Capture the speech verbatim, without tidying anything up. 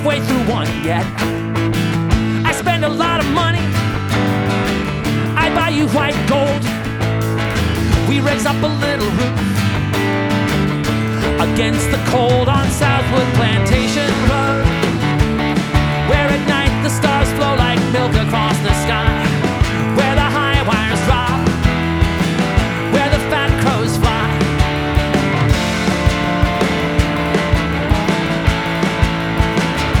way through one yet. I spend a lot of money, I buy you white gold. We raise up a little roof against the cold on Southwood Plantation.